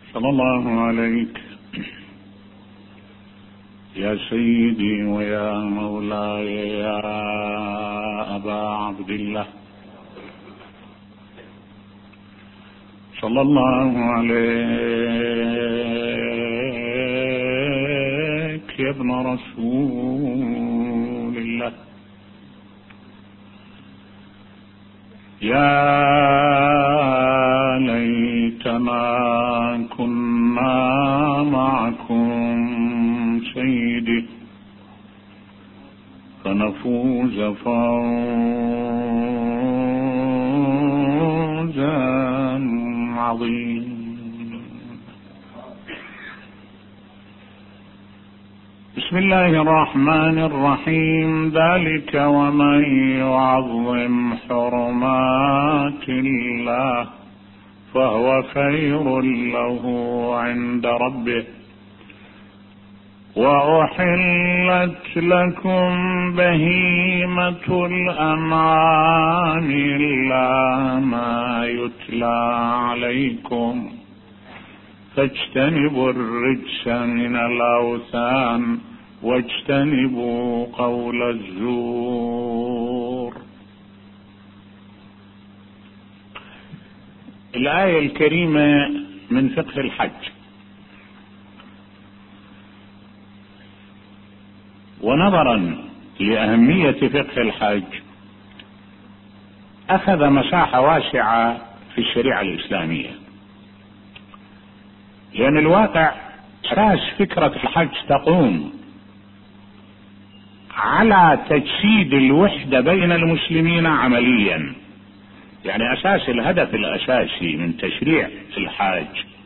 صلى الله عليك يا سيدي ويا مولاي يا أبا عبد الله، صلى الله عليك يا ابن رسول الله. يا ليتنا كنا معكم سيدي فنفوز فوزا عظيما. بسم الله الرحمن الرحيم. ذلك ومن يعظم حرمات الله فهو خير له عند ربه، وأحلت لكم بهيمة الأنعام إلا ما يتلى عليكم فاجتنبوا الرجس من الأوثان واجتنبوا قول الزور. الآية الكريمة من فقه الحج. ونظرا لأهمية فقه الحج أخذ مساحة واسعة في الشريعة الإسلامية، لأن الواقع أساس فكرة الحج تقوم على تجسيد الوحدة بين المسلمين عمليا. يعني أساس الهدف الأساسي من تشريع الحج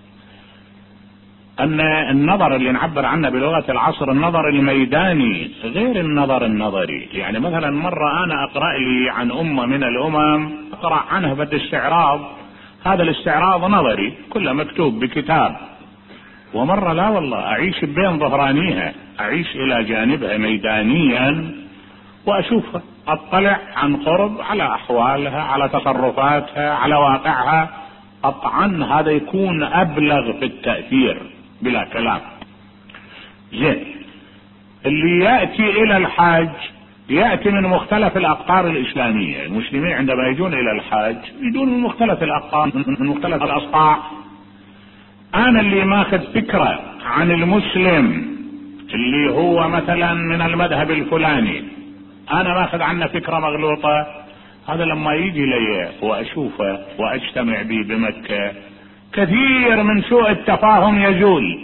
أن النظر اللي نعبر عنه بلغة العصر النظر الميداني غير النظر النظري. يعني مثلا مرة أنا أقرأ لي عن أمة من الأمم أقرأ عنها بدي استعراض، هذا الاستعراض نظري كله مكتوب بكتاب، ومرة لا والله أعيش بين ظهرانيها، أعيش إلى جانبها ميدانيا وأشوفها، أطلع عن قرب على أحوالها، على تصرفاتها، على واقعها. طبعا هذا يكون أبلغ في التأثير بلا كلام. زين، اللي يأتي إلى الحج يأتي من مختلف الأقطار الإسلامية. المسلمين عندما يجون إلى الحج يجون من مختلف الأقطار، من مختلف الأصقاع. أنا اللي ماخذ فكرة عن المسلم اللي هو مثلا من المذهب الفلاني، أنا ماخذ عنه فكرة مغلوطة، هذا لما يجي لي وأشوفه وأجتمع به بمكة كثير من سوء التفاهم يزول.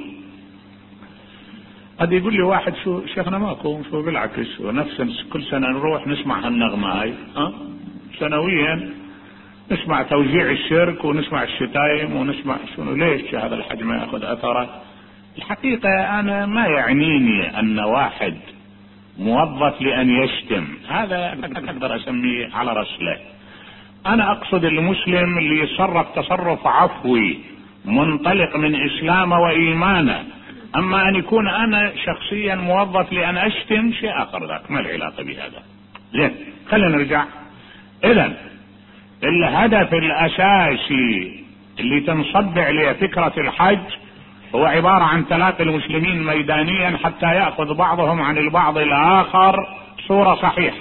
قد يقول لي واحد شو شيخنا ماكو، شو بالعكس ونفس كل سنة نروح نسمع هالنغمة هاي، سنويا نسمع توزيع الشرك ونسمع الشتايم ونسمع شنو. ليش هذا الحج ما ياخذ أثره؟ الحقيقة أنا ما يعنيني أن واحد موظف لأن يشتم، هذا أقدر أسميه على رسله. أنا أقصد المسلم اللي يتصرف تصرف عفوي منطلق من إسلامه وإيمانه. أما أن يكون أنا شخصيا موظف لأن أشتم شيء آخر، ذاك ما له علاقة بهذا. زين، خلينا نرجع. إذن الهدف الأساسي اللي تنصب عليه فكرة الحج هو عبارة عن تلاقي المسلمين ميدانيا حتى يأخذ بعضهم عن البعض الآخر صورة صحيحة.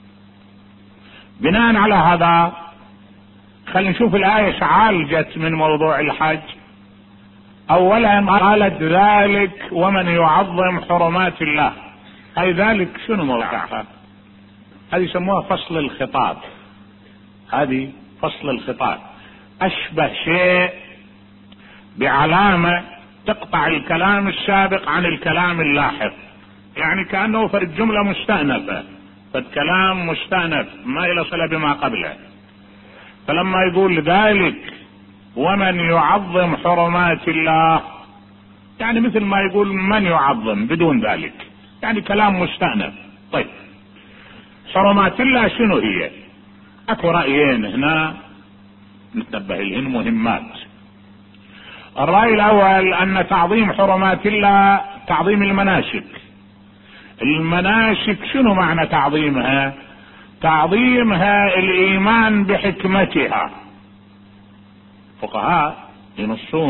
بناء على هذا خلينا نشوف الآية عالجت من موضوع الحج. أولا قالت ذلك ومن يعظم حرمات الله. أي ذلك شنو موقعها؟ هذه يسموها فصل الخطاب. هذه فصل الخطاب، أشبه شيء بعلامة تقطع الكلام السابق عن الكلام اللاحق. يعني كأنه فرد جملة مستأنفة، فالكلام مستأنف ما إلى صلة بما قبله. فلما يقول ذلك ومن يعظم حرمات الله، يعني مثل ما يقول من يعظم بدون ذلك، يعني كلام مستأنف. طيب، حرمات الله شنو هي؟ اكو رأيين هنا نتنبه لهن مهمات. الرأي الأول أن تعظيم حرمات الله تعظيم المناسك. المناسك شنو معنى تعظيمها؟ تعظيمها الإيمان بحكمتها. فقهاء ينصون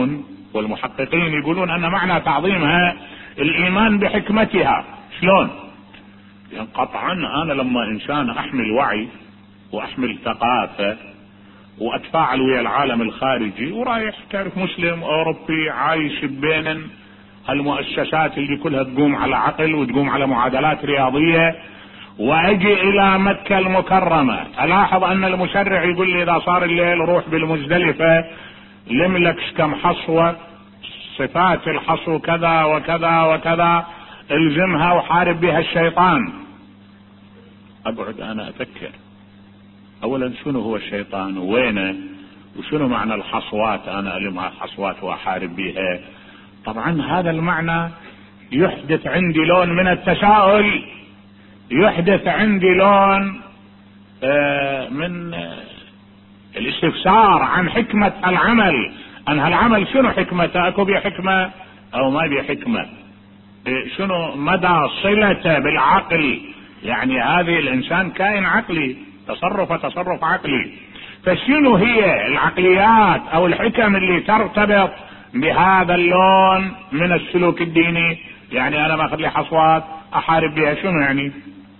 والمحققين يقولون ان معنى تعظيمها الايمان بحكمتها. شلون؟ يعني قطعا انا لما انسان احمل وعي واحمل ثقافة واتفاعل ويا العالم الخارجي ورايح تعرف مسلم اوروبي عايش بين هالمؤسسات اللي كلها تقوم على عقل وتقوم على معادلات رياضية، واجي الى مكة المكرمة الاحظ ان المشرع يقول لي اذا صار الليل روح بالمزدلفة لملكش كم حصوة، صفات الحصو كذا وكذا وكذا، الزمها وحارب بها الشيطان. اقعد انا افكر اولا شنو هو الشيطان ووينه وشنو معنى الحصوات، انا المها حصوات واحارب بها. طبعا هذا المعنى يحدث عندي لون من التساؤل، يحدث عندي لون من الاستفسار عن حكمة العمل، ان هالعمل شنو حكمته، اكو بيه حكمة او ما بيه حكمة، شنو مدى صلته بالعقل. يعني هذه الانسان كائن عقلي، تصرف عقلي، فشنو هي العقليات او الحكم اللي ترتبط بهذا اللون من السلوك الديني؟ يعني انا ماخذ لي حصوات احارب بها، شنو يعني؟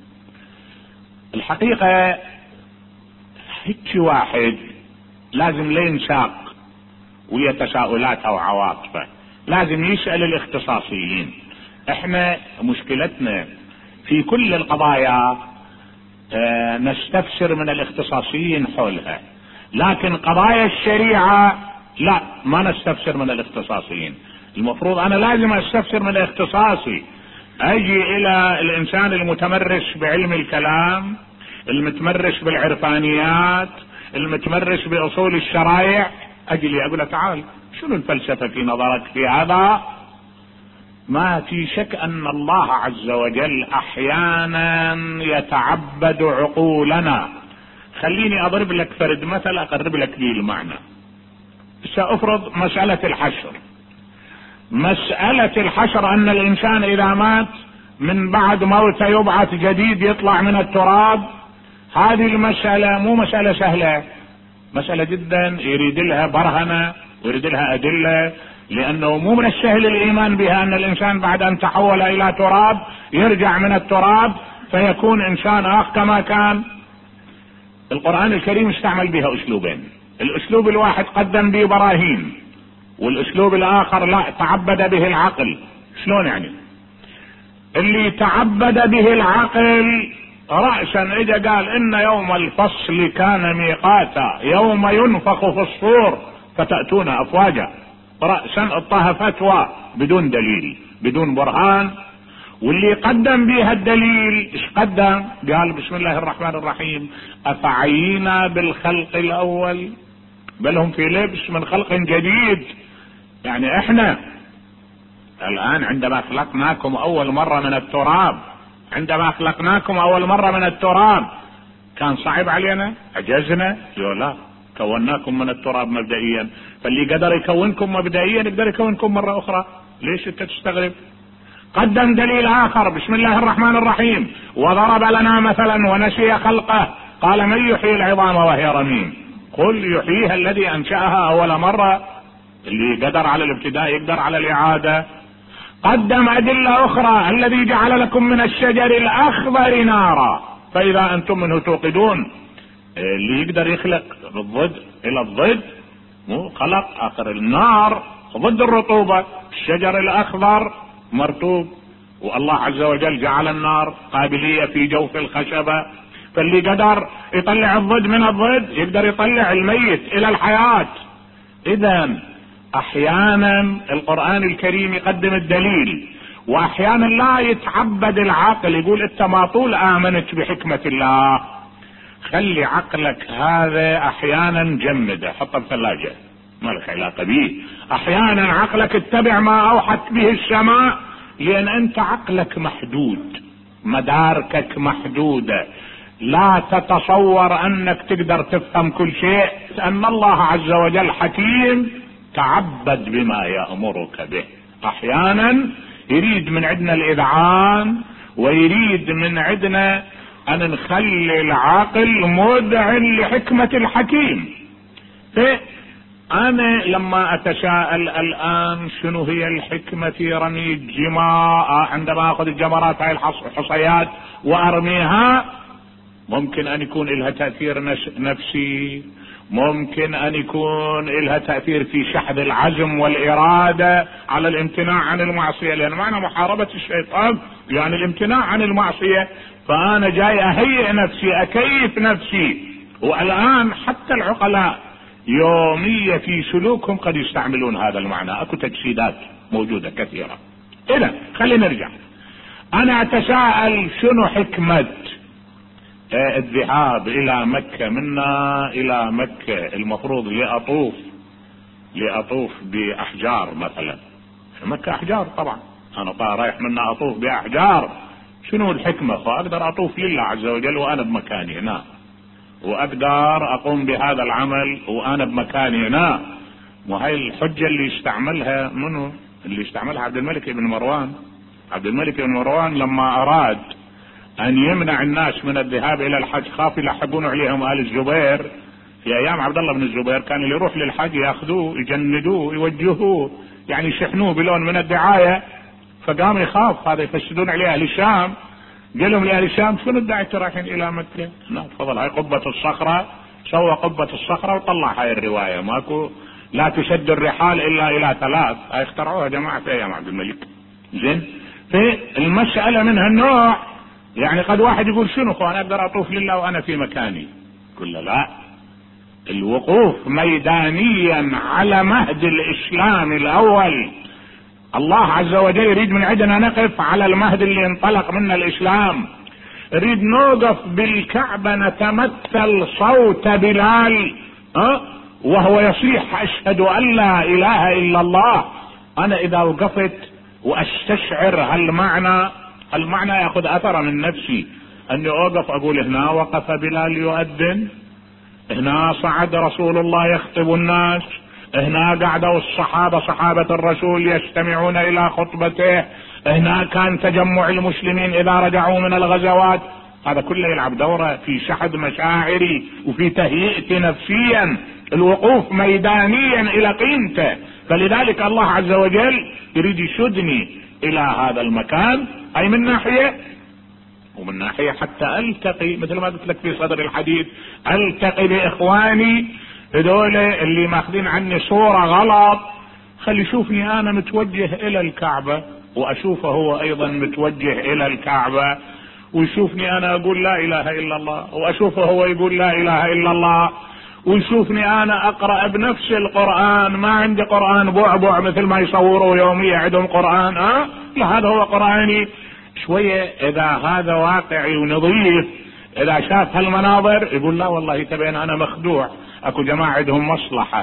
الحقيقة هيك واحد لازم لا ينساق ويا تساؤلاته وعواطفه، لازم يسأل الاختصاصيين. احنا مشكلتنا في كل القضايا نستفسر من الاختصاصيين حولها، لكن قضايا الشريعة لا، ما نستفسر من الاختصاصيين. المفروض انا لازم استفسر من اختصاصي، اجي الى الانسان المتمرس بعلم الكلام، المتمرس بالعرفانيات، المتمرس باصول الشرائع، اجي لي اقول له تعال شنو الفلسفة في نظرك في هذا؟ ما في شك ان الله عز وجل احيانا يتعبد عقولنا. خليني اضرب لك فرد مثل اقرب لك به المعنى. سأفرض مسألة الحشر. مسألة الحشر ان الانسان اذا مات من بعد موته يبعث جديد يطلع من التراب، هذه المسألة مو مسألة سهلة، مسألة جدا يريد لها برهنة ويريد لها ادلة، لانه مو من السهل الايمان بها ان الانسان بعد ان تحول الى تراب يرجع من التراب فيكون انسان اخر كما كان. القرآن الكريم استعمل بها اسلوبين، الاسلوب الواحد قدم به براهين، والاسلوب الاخر لا، تعبد به العقل. شلون يعني؟ اللي تعبد به العقل رأسا اجا قال ان يوم الفصل كان ميقاتا يوم ينفخ في الصور فتأتون افواجا، رأسا اعطاها فتوى بدون دليل بدون برهان. واللي قدم بها الدليل ايش قدم؟ قال بسم الله الرحمن الرحيم افعينا بالخلق الاول بل هم في لبس من خلق جديد. يعني احنا الان عندما خلقناكم اول مرة من التراب، عندما خلقناكم اول مرة من التراب كان صعب علينا؟ عجزنا؟ لا، كوناكم من التراب مبدئيا، فاللي قدر يكونكم مبدئيا يقدر يكونكم مرة اخرى. ليش انت تستغرب؟ قدم دليل اخر بسم الله الرحمن الرحيم وضرب لنا مثلا ونسي خلقه قال من يحيي العظام وهي رميم قل يحييها الذي انشأها اول مرة. اللي قدر على الابتداء يقدر على الاعادة. قدم ادلة اخرى الذي جعل لكم من الشجر الاخضر نارا فاذا انتم منه توقدون. اللي يقدر يخلق بالضد الى الضد، مو خلق اخر النار ضد الرطوبة، الشجر الاخضر مرطوب، والله عز وجل جعل النار قابلية في جوف الخشبة، فاللي قدر يطلع الضد من الضد يقدر يطلع الميت الى الحياة. اذا احيانا القرآن الكريم يقدم الدليل، واحيانا لا يتعبد العقل، يقول انت ما طول امنت بحكمة الله، خلي عقلك هذا احيانا جمده حطه بثلاجة ما لك علاقة به. احيانا عقلك اتبع ما اوحت به السماء، لان انت عقلك محدود، مداركك محدودة، لا تتصور انك تقدر تفهم كل شيء. ان الله عز وجل حكيم تعبد بما يأمرك به. احيانا يريد من عندنا الاذعان ويريد من عندنا ان نخلي العقل مذعن لحكمة الحكيم. انا لما اتساءل الان شنو هي الحكمة في رمي الجمار، عندما اخذ الجمرات هاي الحصيات وارميها، ممكن ان يكون لها تأثير نفسي، ممكن ان يكون لها تأثير في شحذ العزم والارادة على الامتناع عن المعصية، لان معنى محاربة الشيطان يعني الامتناع عن المعصية. فانا جاي اهيئ نفسي، اكيف نفسي. والان حتى العقلاء يومية في سلوكهم قد يستعملون هذا المعنى، اكو تجسيدات موجودة كثيرة. اذا خلينا نرجع، انا اتساءل شنو حكمة الذهاب الى مكة، منا الى مكة المفروض لأطوف باحجار مثلا، مكة احجار طبعا، انا رايح منا اطوف باحجار، شنو الحكمة؟ فاقدر اطوف لله عز وجل وانا بمكاني هنا، واقدر اقوم بهذا العمل وانا بمكاني هنا. وهي الحجة اللي استعملها منو؟ اللي استعملها عبد الملك بن مروان. عبد الملك بن مروان لما اراد ان يمنع الناس من الذهاب الى الحج، خاف يلحقون عليهم آل الزبير. في ايام عبد الله بن الزبير كان اللي يروح للحج ياخذوه يجندوه يوجهوه، يعني يشحنوه بلون من الدعاية، فقام يخاف هذا يفسدون عليه اهل الشام. قال لهم لاهل الشام شنو الداعي رايحين الى مكة؟ لا تفضل، هاي قبة الصخرة، سوى قبة الصخرة وطلع هاي الرواية، ماكو لا تشد الرحال الا الى 3، هاي اخترعوها جماعة في ايام عبد الملك. زين، في المسألة من هالنوع، يعني قد واحد يقول شنو انا اقدر اطوف لله وانا في مكاني؟ قل لا، الوقوف ميدانيا على مهد الاسلام الاول. الله عز وجل يريد من عندنا نقف على المهد اللي انطلق منه الاسلام، نريد نوقف بالكعبة نتمثل صوت بلال وهو يصيح اشهد ان لا اله الا الله. انا اذا وقفت واستشعر هالمعنى ياخذ اثر من نفسي، اني اوقف اقول هنا وقف بلال يؤذن، هنا صعد رسول الله يخطب الناس، هنا قعدوا الصحابة صحابة الرسول يستمعون الى خطبته، هنا كان تجمع المسلمين اذا رجعوا من الغزوات. هذا كله يلعب دورة في شحذ مشاعري وفي تهيئتي نفسيا، الوقوف ميدانيا الى قيمته. فلذلك الله عز وجل يريد يشدني الى هذا المكان، اي من ناحية، ومن ناحية حتى التقي مثل ما قلت لك في صدر الحديث، التقي باخواني هذول اللي ماخذين عني صورة غلط، خلي يشوفني انا متوجه الى الكعبة، واشوفه هو ايضا متوجه الى الكعبة، ويشوفني انا اقول لا اله الا الله، واشوفه هو يقول لا اله الا الله، ويشوفني انا اقرأ بنفس القرآن، ما عندي قرآن بعبع مثل ما يصوروا يوميا عندهم قرآن، لا هذا هو قرآني. شوية اذا هذا واقعي ونظيف، اذا شاف هالمناظر يقول لا والله تبين انا مخدوع، اكو جماعة عندهم مصلحة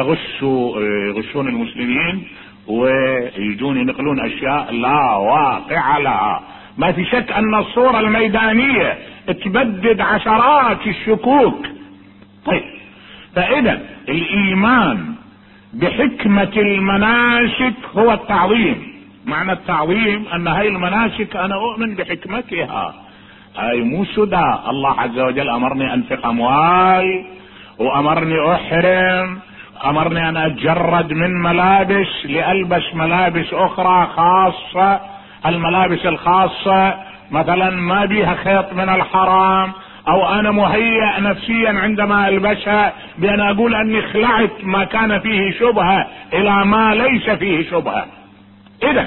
يغشون المسلمين ويجون ينقلون اشياء لا واقع لها. ما في شك ان الصورة الميدانية تبدد عشرات الشكوك. طيب، فاذا الايمان بحكمة المناسك هو التعظيم. معنى التعظيم ان هاي المناسك انا اؤمن بحكمتها، هاي مو سدى. الله عز وجل امرني انفق اموال، وامرني احرم، امرني ان اتجرد من ملابس لالبس ملابس اخرى خاصة، الملابس الخاصة مثلا ما بيها خيط من الحرام، او انا مهيأ نفسيا عندما البسها بان اقول اني خلعت ما كان فيه شبهة الى ما ليس فيه شبهة. اذا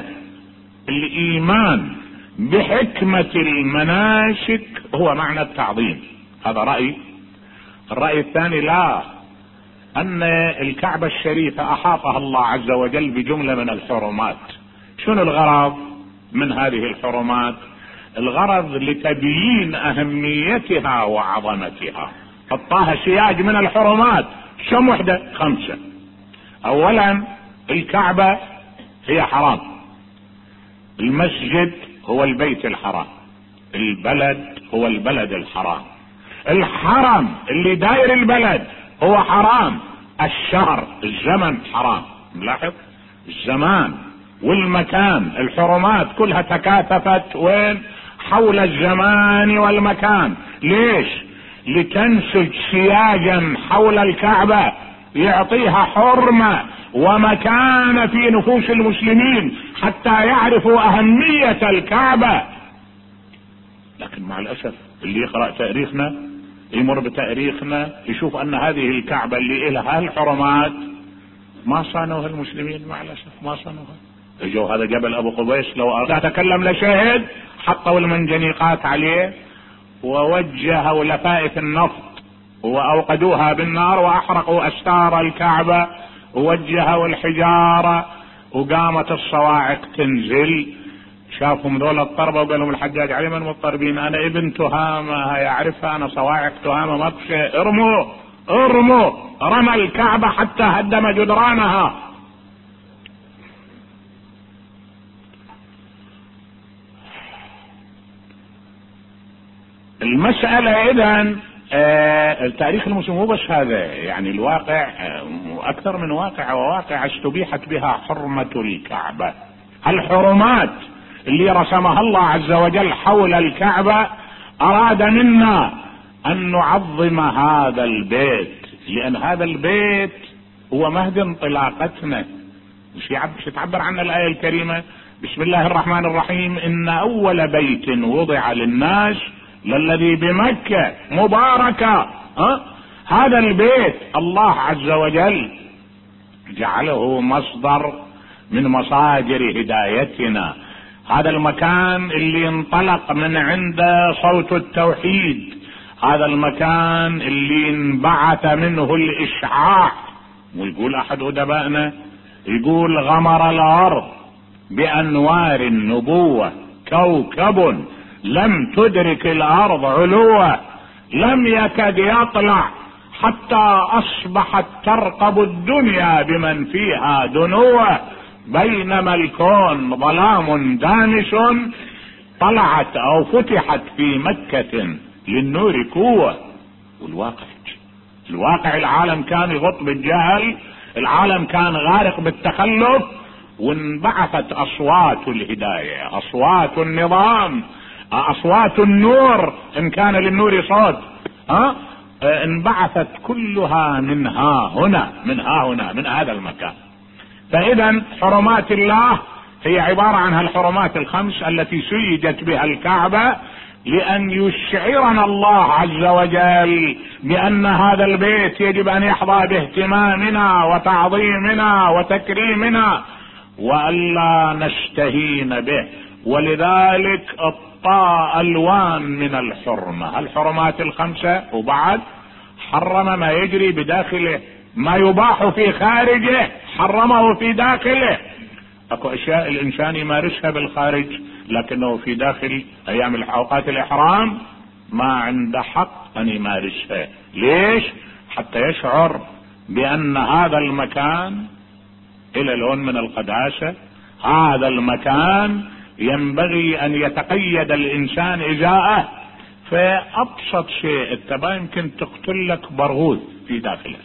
الايمان بحكمة المناسك هو معنى التعظيم. هذا رأي. الرأي الثاني، لا، ان الكعبة الشريفة احاطها الله عز وجل بجملة من الحرمات. شنو الغرض من هذه الحرمات؟ الغرض لتبيين اهميتها وعظمتها. حطاها سياج من الحرمات، كم وحدة؟ 5. اولا الكعبة هي حرام، المسجد هو البيت الحرام، البلد هو البلد الحرام، الحرم اللي داير البلد هو حرام، الشهر الزمن حرام. ملاحظ الزمان والمكان، الحرمات كلها تكاثفت وين؟ حول الزمان والمكان. ليش؟ لتنسج سياجا حول الكعبة يعطيها حرمة ومكانة في نفوس المسلمين حتى يعرفوا أهمية الكعبة. لكن مع الأسف اللي يقرأ تاريخنا يمر بتاريخنا يشوف أن هذه الكعبة اللي إلها الحرمات ما صانوها المسلمين، مع الأسف ما صانوها. اجوا هذا جبل أبو قبيس لو أراد أتكلم لشاهد، حطوا المنجنيقات عليه ووجهوا لفائف النفط وأوقدوها بالنار وأحرقوا أستار الكعبة ووجهوا الحجارة وقامت الصواعق تنزل. شافهم ذول الطربة وقال لهم الحجاج علي من مضطربين، أنا ابن تهامة يعرفها، أنا صواعق تهامة ما بشيء، ارموا ارموا. رمى الكعبة حتى هدم جدرانها. المسألة إذن التاريخ المسلم مو بس هذا، يعني الواقع أكثر من واقع، وواقع استبيحت بها حرمة الكعبة. الحرمات اللي رسمها الله عز وجل حول الكعبة أراد منا أن نعظم هذا البيت، لأن هذا البيت هو مهد انطلاقتنا. مش تعبر عنه الآية الكريمة بسم الله الرحمن الرحيم إن أول بيت وضع للناس للذي بمكة مباركة. هذا البيت الله عز وجل جعله مصدر من مصادر هدايتنا. هذا المكان اللي انطلق من عنده صوت التوحيد، هذا المكان اللي انبعث منه الإشعاع. ويقول أحد أدبائنا يقول غمر الأرض بأنوار النبوة كوكب لم تدرك الأرض علوه، لم يكد يطلع حتى أصبحت ترقب الدنيا بمن فيها دنوه، بينما الكون ظلام دامس طلعت أو فتحت في مكة للنور قوة. والواقع العالم كان يغط بالجهل، العالم كان غارق بالتخلف، وانبعثت أصوات الهداية، أصوات النظام، أصوات النور إن كان للنور صوت، انبعثت كلها من هنا من هذا المكان. فإذا حرمات الله هي عبارة عن الحرمات الخمس التي سيدت بها الكعبة لأن يشعرنا الله عز وجل بأن هذا البيت يجب أن يحظى باهتمامنا وتعظيمنا وتكريمنا وألا نستهين به. ولذلك اعطى ألوان من الحرمة، الحرمات الخمسة، وبعد حرم ما يجري بداخله، ما يباح في خارجه حرمه في داخله. اكو اشياء الانسان يمارسها بالخارج لكنه في داخل ايام اوقات الاحرام ما عنده حق ان يمارسها. ليش؟ حتى يشعر بان هذا المكان الى لون من القداسة، هذا المكان ينبغي ان يتقيد الانسان ازاءه. فابسط شيء التبا يمكن تقتل لك برغوث في داخله،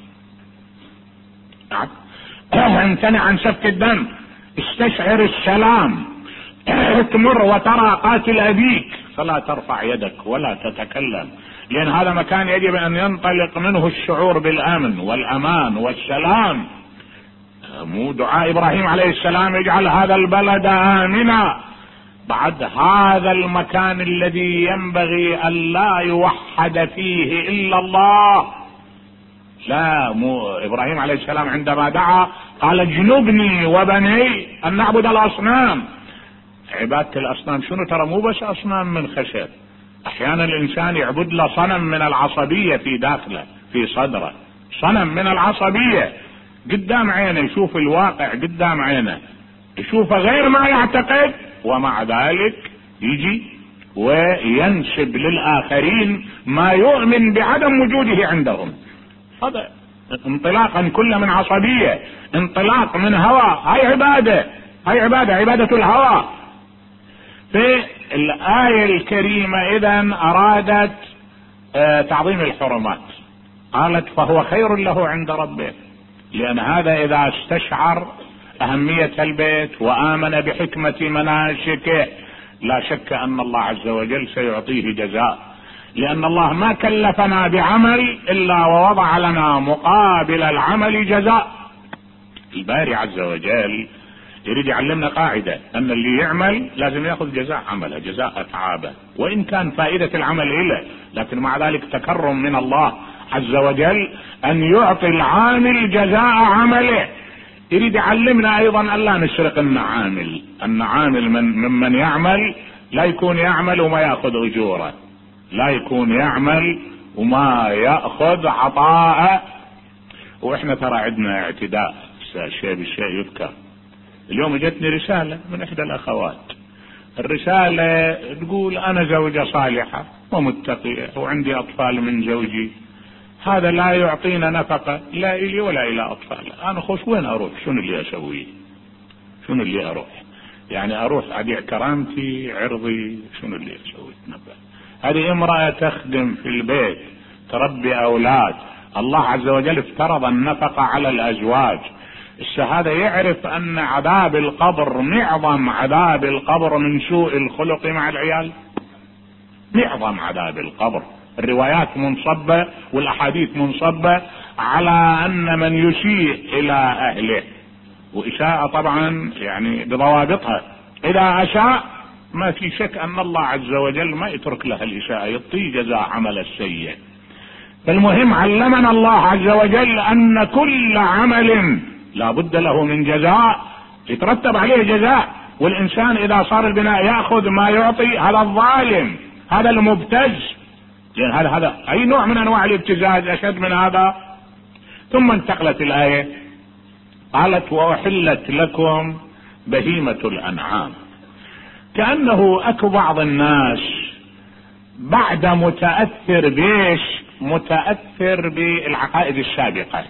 امتنع عن سفك الدم، استشعر السلام، تمر وترى قاتل ابيك فلا ترفع يدك ولا تتكلم، لان هذا مكان يجب ان ينطلق منه الشعور بالامن والامان والسلام. مو دعاء ابراهيم عليه السلام يجعل هذا البلد امنا؟ بعد هذا المكان الذي ينبغي ان لا يوحد فيه الا الله. لا، مو ابراهيم عليه السلام عندما دعا قال اجنبني وبني ان نعبد الاصنام. عبادة الاصنام شنو؟ ترى مو بس اصنام من خشب، احيانا الانسان يعبد له صنم من العصبية في داخله في صدره، صنم من العصبية قدام عينه، يشوف الواقع قدام عينه، يشوفه غير ما يعتقد، ومع ذلك يجي وينسب للآخرين ما يؤمن بعدم وجوده عندهم. هذا انطلاقا كله من عصبية، انطلاق من هوى. هاي عبادة الهوى. في الآية الكريمة إذن أرادت تعظيم الحرمات، قالت فهو خير له عند ربه، لأن هذا إذا استشعر أهمية البيت وآمن بحكمة مناسكه لا شك أن الله عز وجل سيعطيه جزاء. لأن الله ما كلفنا بعمل إلا ووضع لنا مقابل العمل جزاء. الباري عز وجل يريد يعلمنا قاعدة أن اللي يعمل لازم يأخذ جزاء عمله، جزاء أتعابه، وإن كان فائدة العمل إله، لكن مع ذلك تكرم من الله عز وجل أن يعطي العامل جزاء عمله. يريد يعلمنا أيضا ألا نشرق النعامل. النعامل ممن يعمل لا يكون يعمل وما يأخذ أجوره، لا يكون يعمل وما يأخذ عطاء. وإحنا ترى عندنا اعتداء، الشيء بالشيء يذكر. اليوم جتني رسالة من إحدى الأخوات، الرسالة تقول أنا زوجة صالحة ومتقية وعندي أطفال من زوجي، هذا لا يعطينا نفقة لا إلي ولا إلى أطفال، أنا خوش وين أروح؟ شنو اللي أسويه؟ شنو اللي أروح؟ يعني أروح أبيع كرامتي عرضي؟ شنو اللي أسوي؟ هذه امرأة تخدم في البيت تربي أولاد، الله عز وجل افترض النفقة على الأزواج. الشهادة يعرف أن عذاب القبر، معظم عذاب القبر من سوء الخلق مع العيال، معظم عذاب القبر. الروايات منصبة والأحاديث منصبة على أن من يسيء إلى أهله، وإساءة طبعا يعني بضوابطها. إذا أساء ما في شك أن الله عز وجل ما يترك له الإساءة، يعطيه جزاء عمل السيء. فالمهم علمنا الله عز وجل أن كل عمل لا بد له من جزاء، يترتب عليه جزاء. والإنسان إذا صار البناء يأخذ ما يعطي، هذا الظالم، هذا المبتز. يعني هذا أي نوع من أنواع الابتزاز أشد من هذا؟ ثم انتقلت الآية قالت وأحلت لكم بهيمة الأنعام. كأنه أكو بعض الناس بعد متأثر بيش، متأثر بالعقائد السابقة.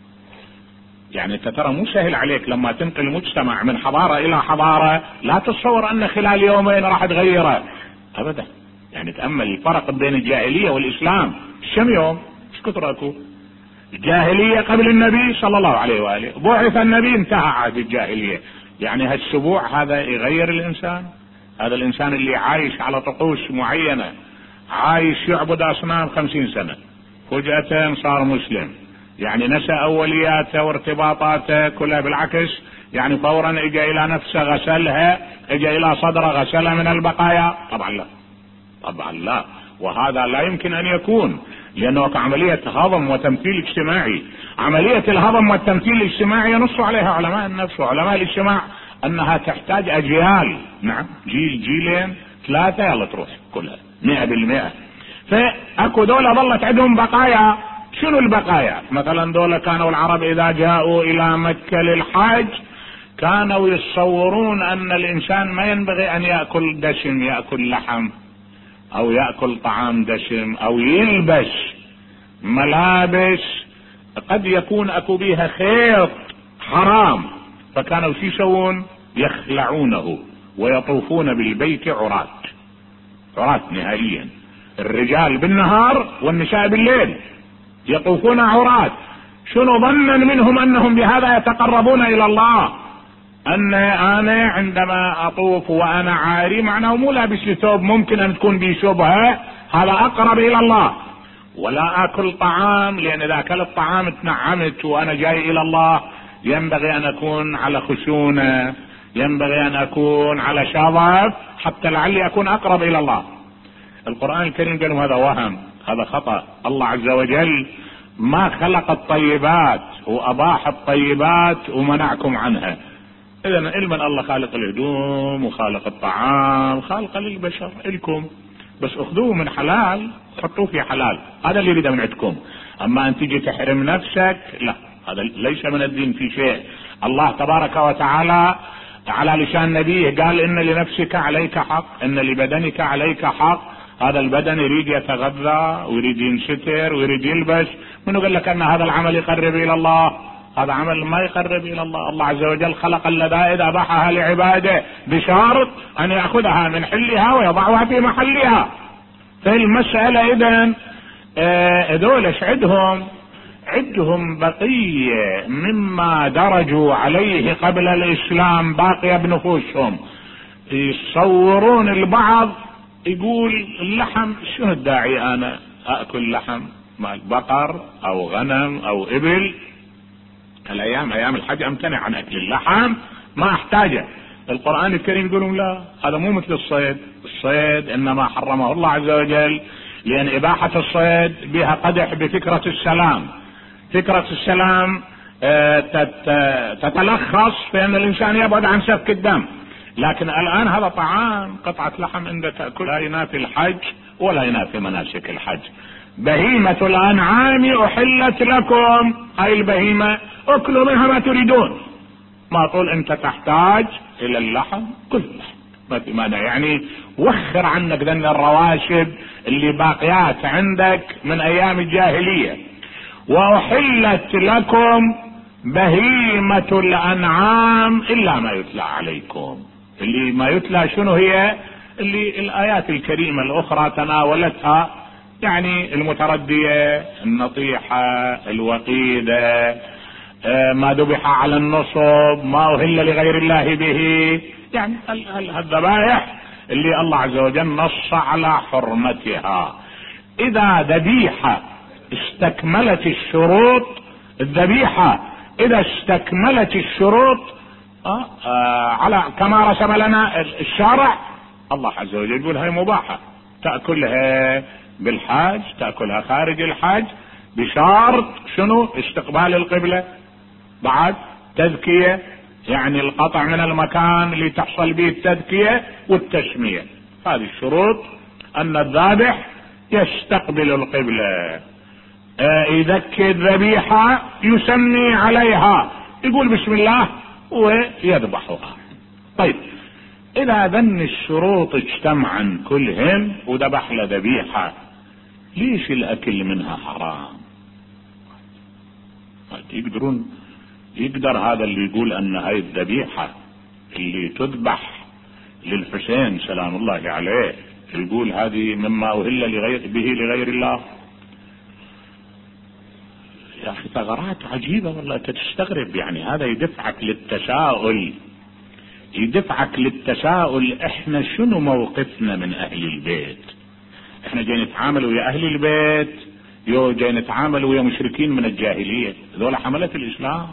يعني انت ترى مو سهل عليك لما تنقل مجتمع من حضارة الى حضارة لا تتصور ان خلال يومين راح تغيره ابدا. يعني تأمل الفرق بين الجاهلية والاسلام، كم يوم ايش كثر اكو. الجاهلية قبل النبي صلى الله عليه وآله، بعث النبي انتهى عهد الجاهلية. يعني هالسبوع هذا يغير الانسان؟ هذا الانسان اللي عايش على طقوس معينة، عايش يعبد اصنام 50 سنة، فجأة صار مسلم، يعني نسى اولياته وارتباطاته كلها. بالعكس يعني فورا اجى الى نفسه غسلها، اجى الى صدره غسلها من البقايا. طبعا لا، طبعا لا، وهذا لا يمكن ان يكون، لانه عملية هضم وتمثيل اجتماعي. عملية الهضم والتمثيل الاجتماعي ينص عليها علماء النفس وعلماء الاجتماع انها تحتاج اجيال، نعم جيل جيلين ثلاثة يلا تروح كلها 100%. فاكو دولة ظلت عندهم بقايا. شنو البقايا؟ مثلا دولة كانوا العرب اذا جاءوا الى مكة للحج كانوا يتصورون ان الانسان ما ينبغي ان يأكل دسم، يأكل لحم او يأكل طعام دسم او يلبس ملابس قد يكون اكو بيها خيط حرام. فكانوا شو يسوون؟ يخلعونه ويطوفون بالبيت عراة، عراة نهائيا، الرجال بالنهار والنساء بالليل يطوفون عراة. شنو ظنا منهم انهم بهذا يتقربون الى الله؟ ان انا عندما اطوف وانا عاري معناه مو لابس ثوب ممكن ان تكون بي شبهة، هذا اقرب الى الله. ولا اكل طعام، لان اذا اكلت طعام تنعمت وانا جاي الى الله. ينبغي ان اكون على خشونة، ينبغي ان اكون على شظف حتى لعلي اكون اقرب الى الله. القرآن الكريم قال هذا وهم، هذا خطأ. الله عز وجل ما خلق الطيبات واباح الطيبات ومنعكم عنها. اذا علما الله خالق الهدوم وخالق الطعام، خالق للبشر الكم، بس اخذوه من حلال حطوه في حلال، هذا اللي يريده من عندكم. اما ان تجي تحرم نفسك لا، هذا ليس من الدين في شيء. الله تبارك وتعالى على لسان نبيه قال ان لنفسك عليك حق، ان لبدنك عليك حق. هذا البدن يريد يتغذى ويريد ينستر ويريد يلبس. منو قال لك ان هذا العمل يقرب الى الله؟ هذا عمل ما يقرب الى الله. الله عز وجل خلق اللذائذ اباحها لعباده بشرط ان ياخذها من حلها ويضعها في محلها. فالمسألة اذا دولش عندهم بقية مما درجوا عليه قبل الاسلام باقية بنفوسهم. يصورون البعض يقول اللحم شنو الداعي انا اكل لحم مال بقر او غنم او ابل؟ ايام الحج امتنع عن اكل اللحم، ما احتاجه. القرآن الكريم يقولون لا، هذا مو مثل الصيد. الصيد انما حرمه الله عز وجل لان اباحة الصيد بها قدح بفكرة السلام. فكرة السلام تتلخص في ان الانسان يبعد عن سفك الدم. لكن الان هذا طعام، قطعة لحم عند تأكل لا ينافي الحج ولا ينافي مناسك الحج. بهيمة الانعام احلت لكم، هاي البهيمة اكلوا منها ما تريدون. ما طول انت تحتاج الى اللحم كل لحم، ماذا يعني؟ وخر عنك ذن الرواشد اللي باقيات عندك من ايام الجاهلية. واحلت لكم بهيمة الانعام الا ما يتلى عليكم. اللي ما يتلى شنو هي؟ اللي الايات الكريمة الاخرى تناولتها، يعني المتردية، النطيحة، الوقيدة، ما ذبح على النصب، ما أهل لغير الله به، يعني الذبائح اللي الله عز وجل نص على حرمتها. إذا ذبيحة استكملت الشروط، الذبيحة إذا استكملت الشروط على كما رسم لنا الشارع، الله عز وجل يقول هاي مباحة، تأكلها بالحاج، تأكلها خارج الحاج، بشرط شنو؟ استقبال القبلة، بعد تذكية، يعني القطع من المكان اللي تحصل به التذكية والتسمية. هذه الشروط ان الذابح يستقبل القبلة، يذكي الذبيحة، يسمي عليها، يقول بسم الله ويذبحها. طيب اذا ذن الشروط اجتمعا كلهن وذبح له ذبيحة، ليش الاكل منها حرام؟ يقدر هذا اللي يقول ان هاي الذبيحة اللي تذبح للحسين سلام الله عليه، يقول هذه مما أهل به لغير الله؟ يا اخي ثغرات عجيبة والله، تستغرب. يعني هذا يدفعك للتساؤل احنا شنو موقفنا من اهل البيت؟ احنا جاي نتعامل ويا اهل البيت، جاي نتعامل ويا مشركين من الجاهلية، هذول حملة الاسلام،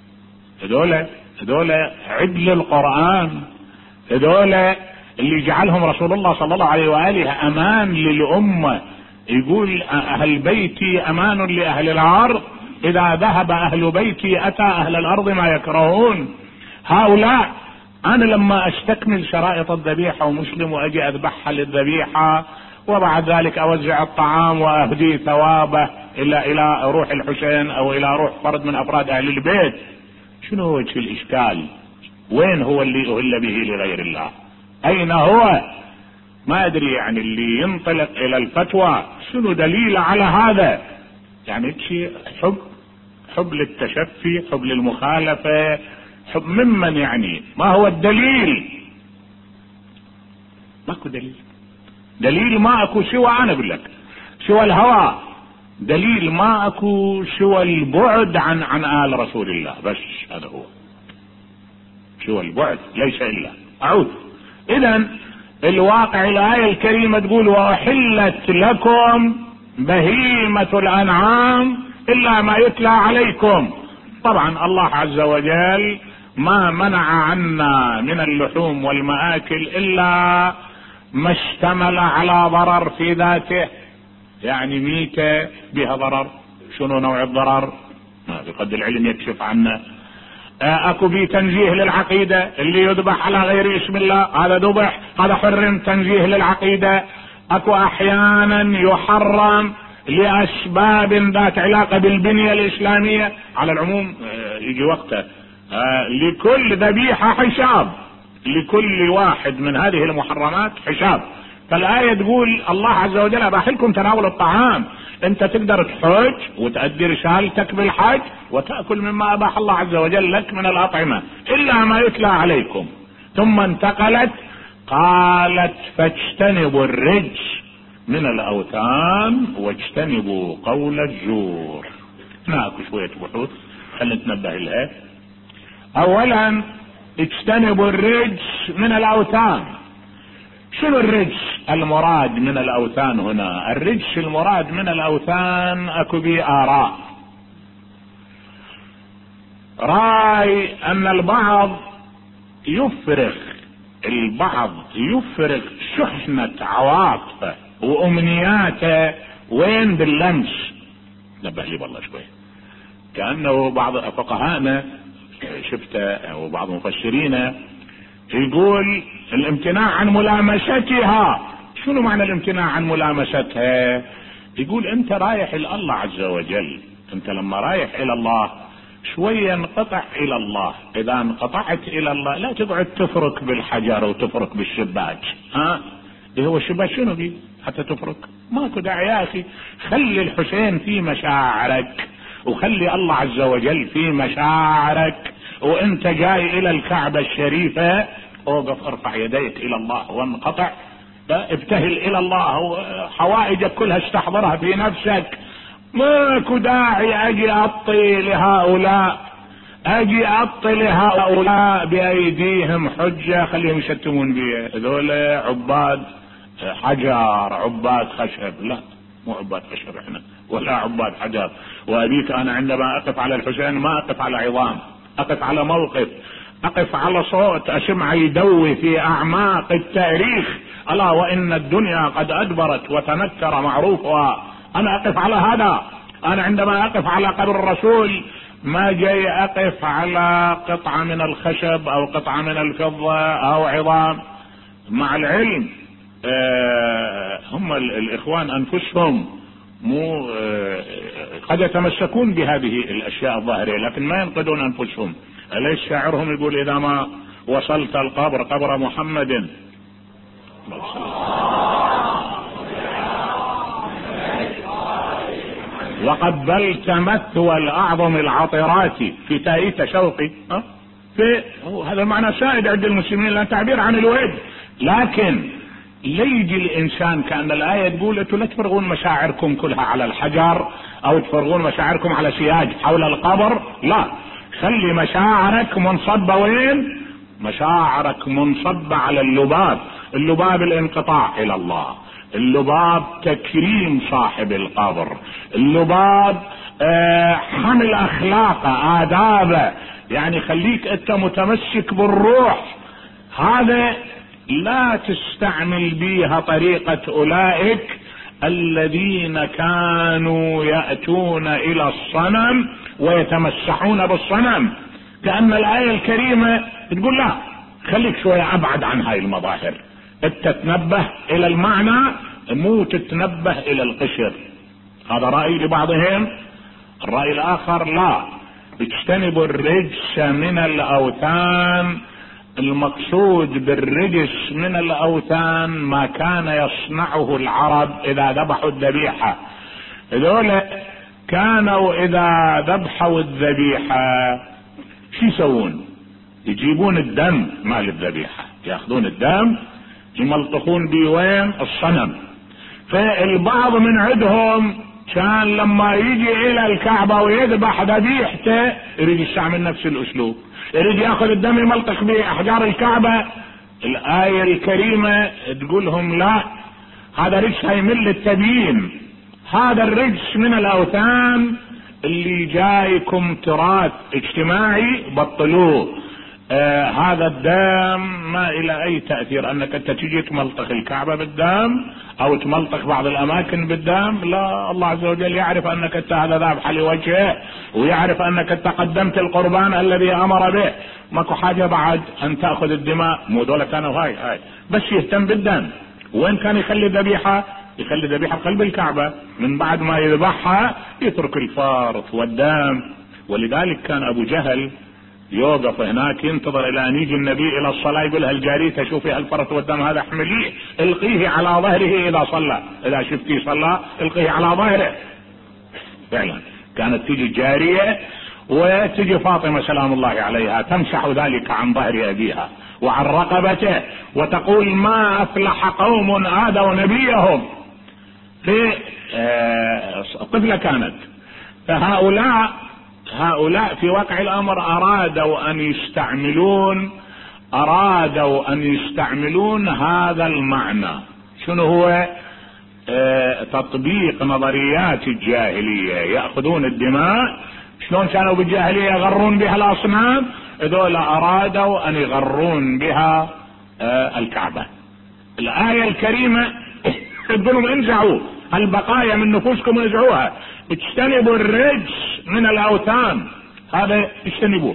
هذول عدل القرآن، هذول اللي جعلهم رسول الله صلى الله عليه وآله امان للأمة. يقول اهل بيتي امان لاهل الارض، اذا ذهب اهل بيتي اتى اهل الارض ما يكرهون. هؤلاء انا لما استكمل شرائط الذبيحة ومسلم واجي اذبحها للذبيحة، وبعد ذلك اوزع الطعام واهدي ثوابه الى روح الحسين او الى روح فرد من افراد اهل البيت، شنو هو وجه الاشكال؟ وين هو اللي اهل به لغير الله؟ اين هو؟ ما ادري. يعني اللي ينطلق الى الفتوى شنو دليل على هذا؟ يعني شيء حب للتشفي، حب للمخالفة، حب ممن؟ يعني ما هو الدليل؟ ماكو دليل ما اكو سوى، انا اقول لك سوى الهوى. دليل ما اكو سوى البعد عن آل رسول الله، بس هذا هو سوى البعد، ليس الا. اعود. اذا الواقع الآية الكريمة تقول واحلت لكم بهيمة الانعام الا ما يتلى عليكم. طبعا الله عز وجل ما منع عنا من اللحوم والمآكل الا ما اشتمل على ضرر في ذاته، يعني ميتة بها ضرر. شنو نوع الضرر؟ بقدر العلم يكشف عنه. اكو بي تنزيه للعقيدة، اللي يذبح على غير اسم الله هذا ذبح، هذا حرم، تنزيه للعقيدة. اكو احيانا يحرم لاسباب ذات علاقة بالبنية الاسلامية. على العموم يجي وقته لكل ذبيحة حساب، لكل واحد من هذه المحرمات حساب. فالآية تقول الله عز وجل اباح لكم تناول الطعام، انت تقدر تحج وتأدي رسالتك بالحج وتأكل مما اباح الله عز وجل لك من الأطعمة الا ما يتلى عليكم. ثم انتقلت قالت فاجتنبوا الرجس من الأوثان واجتنبوا قول الزور. اكو شوية بحوث خلينا نتنبه لها. اولا اجتنبوا الرجس من الأوثان. شنو الرجس؟ المراد من الاوثان هنا؟ الرجس المراد من الاوثان اكو بي اراء. راي ان البعض يفرغ شحنة عواطفه وامنياته وين؟ باللمس. نبه لي والله شوي. كأنه بعض فقهاءنا شفته وبعض مفسرين يقول الامتناع عن ملامستها. شنو معنى الامتناع عن ملامستها؟ يقول انت رايح الى الله عز وجل، انت لما رايح الى الله شوية انقطع الى الله. اذا انقطعت الى الله لا تقعد تفرك بالحجر وتفرك بالشباك. إيه هو الشباك شنو بيه حتى تفرك؟ ماكو داعي يا اخي. خلي الحسين في مشاعرك وخلي الله عز وجل في مشاعرك. وانت جاي الى الكعبة الشريفة اوقف ارفع يديك الى الله وانقطع، ابتهل الى الله وحوائجك كلها استحضرها في نفسك. ماكو داعي اجي اعطي لهؤلاء بايديهم حجة خليهم يشتمون بيه. هذول عباد حجر عباد خشب. لا مو عباد خشب احنا ولا عباد حجر. وابيك انا عندما اقف على الحسين ما اقف على عظام، اقف على موقف، اقف على صوت اشمع يدوي في اعماق التاريخ. الا وان الدنيا قد ادبرت وتنكر معروفها. انا اقف على هذا. انا عندما اقف على قبر الرسول ما جاي اقف على قطعة من الخشب او قطعة من الفضة او عظام. مع العلم هم الاخوان انفسهم مو قد يتمسكون بهذه الاشياء الظاهرة لكن ما ينقذون انفسهم. أليس شاعرهم يقول اذا ما وصلت القبر قبر محمد وقبلت مثوى الاعظم العطرات في تأييت شوقي. في هذا المعنى سائد عند المسلمين لان تعبير عن الود. لكن يجي الانسان كأن الآية تقول انتوا لا تفرغون مشاعركم كلها على الحجر او تفرغون مشاعركم على سياج حول القبر. لا، خلي مشاعرك منصبة وين؟ مشاعرك منصبة على اللباب. اللباب الانقطاع الى الله، اللباب تكريم صاحب القبر، اللباب حمل اخلاقه آدابه. يعني خليك انت متمسك بالروح. هذا لا تستعمل بيها طريقة اولئك الذين كانوا يأتون الى الصنم ويتمسحون بالصنم. كأن الآية الكريمة تقول لا، خليك شوية ابعد عن هاي المظاهر، انت تتنبه الى المعنى مو تتنبه الى القشر. هذا رأي لبعضهم. الرأي الاخر لا، اجتنبوا الرجس من الاوثان. المقصود بالرجس من الاوثان ما كان يصنعه العرب اذا ذبحوا الذبيحة. هذول كانوا اذا ذبحوا الذبيحة شو يسوون؟ يجيبون الدم مال الذبيحة، ياخذون الدم يملطخون بيه وين؟ الصنم. فالبعض من عندهم كان لما يجي الى الكعبة ويذبح ذبيحته يريد يستعمل نفس الاسلوب، يريد ياخذ الدم يملطخ به احجار الكعبة. الآية الكريمة تقولهم لا، هذا رجس هيمل التبيين. هذا الرجس من الاوثان اللي جايكم تراث اجتماعي بطلوه. هذا الدم ما الى اي تأثير انك انت تجي تملطخ الكعبة بالدم او تملطخ بعض الاماكن بالدم. لا، الله عز وجل يعرف انك انت هذا ذابح لوجهه ويعرف انك انت قدمت القربان الذي امر به. ماكو حاجة بعد ان تأخذ الدماء. مو دولة كانوا هاي بس يهتم بالدم. وين كان يخلي الذبيحة؟ يخلي الذبيحة قلب الكعبة، من بعد ما يذبحها يترك الفارط والدم. ولذلك كان ابو جهل يوقف هناك ينتظر الى ان يجي النبي الى الصلاة يقول لها الجارية شوفي الفرط والدم هذا احمليه القيه على ظهره اذا صلى، اذا شفتي صلى القيه على ظهره. فعلا كانت تيجي جارية وتجي فاطمة سلام الله عليها تمسح ذلك عن ظهر ابيها وعن رقبته وتقول ما افلح قوم آذوا نبيهم. في طفلة كانت. فهؤلاء في واقع الامر ارادوا ان يستعملون هذا المعنى. شنو هو تطبيق نظريات الجاهلية. يأخذون الدماء، شلون كانوا بالجاهلية يغرون بها الأصنام، هذول أرادوا أن يغرون بها الكعبة. الآية الكريمة تقولون انزعوا البقايا من نفوسكم وانزعوها، اجتنبوا الرجس من الأوثان، هذا اجتنبوه.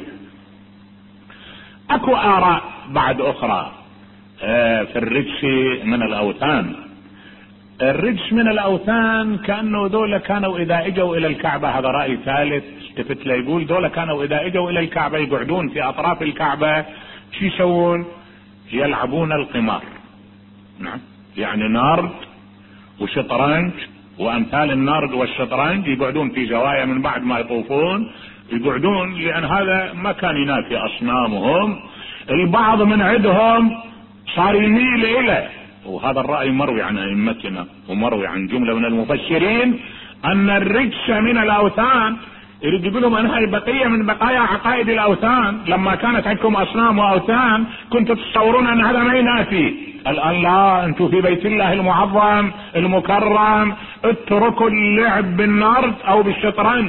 اكو آراء بعد أخرى في الرجس من الأوثان. الرجس من الأوثان كأنه دولة كانوا إذا اجوا إلى الكعبة، هذا رأي ثالث التفت له، يقول دولة كانوا إذا اجوا إلى الكعبة يقعدون في أطراف الكعبة، شو يسوون؟ يلعبون القمار. نعم، يعني نارد وشطرنج وأمثال النارد والشطرنج، يقعدون في زوايا من بعد ما يطوفون يقعدون، لأن هذا ما كان ينافي أصنامهم. البعض من عندهم صار يميل إليه، وهذا الرأي مروي عن أئمتنا ومروي عن جملة من المفسرين، أن الرجس من الأوثان يريد يقول لهم أنها بقية من بقايا عقائد الأوثان. لما كانت عندكم أصنام وأوثان كنتوا تتصورون أن هذا ما ينافي. الآن لا، أنتم في بيت الله المعظم المكرم، اتركوا اللعب بالنارد أو بالشطرنج.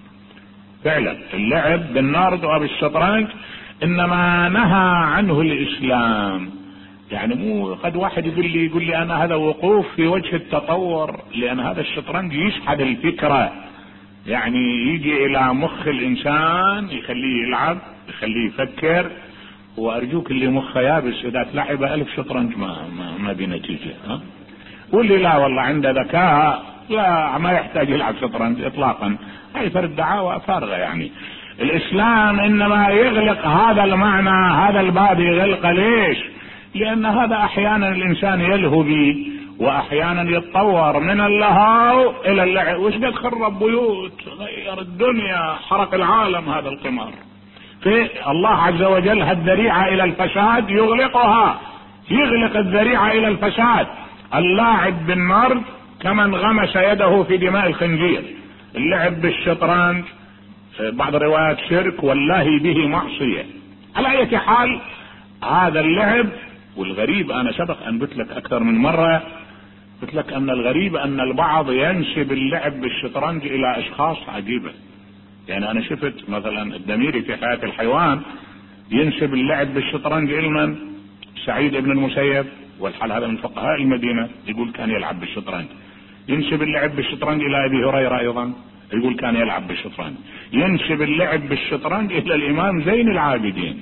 فعلا اللعب بالنارد أو بالشطرنج إنما نهى عنه الإسلام. يعني مو قد واحد يقول لي أنا هذا وقوف في وجه التطور، لأن هذا الشطرنج يشحذ الفكرة، يعني يجي إلى مخ الإنسان يخليه يلعب يخليه يفكر. وأرجوك اللي مخه يابس إذا تلعب 1000 شطرنج ما بنتيجة. واللي لا والله عنده ذكاء لا ما يحتاج يلعب شطرنج إطلاقا. هاي فرد دعاوى فارغة. يعني الإسلام إنما يغلق هذا المعنى، هذا الباب يغلق. ليش؟ لأن هذا أحيانا الإنسان يلهو به، وأحيانا يتطور من اللهو إلى اللعب. وش قد خرب بيوت، غير الدنيا، حرق العالم هذا القمار. في الله عز وجل الذريعة إلى الفساد يغلقها، يغلق الذريعة إلى الفساد. اللاعب بالنار كمن غمس يده في دماء الخنزير. اللعب بالشطرنج بعض الروايات شرك والله به معصية. على أي حال هذا اللعب. والغريب أنا سبق أن قلت لك أكثر من مرة، قلت لك أن الغريب أن البعض ينسب اللعب بالشطرنج إلى أشخاص عجيبة. يعني أنا شفت مثلا الدميري في حياة الحيوان ينسب اللعب بالشطرنج إلى من؟ سعيد بن المسيب، والحال هذا من فقهاء المدينة، يقول كان يلعب بالشطرنج. ينسب اللعب بالشطرنج إلى أبي هريرة أيضا، يقول كان يلعب بالشطرنج. ينسب اللعب بالشطرنج إلى الإمام زين العابدين.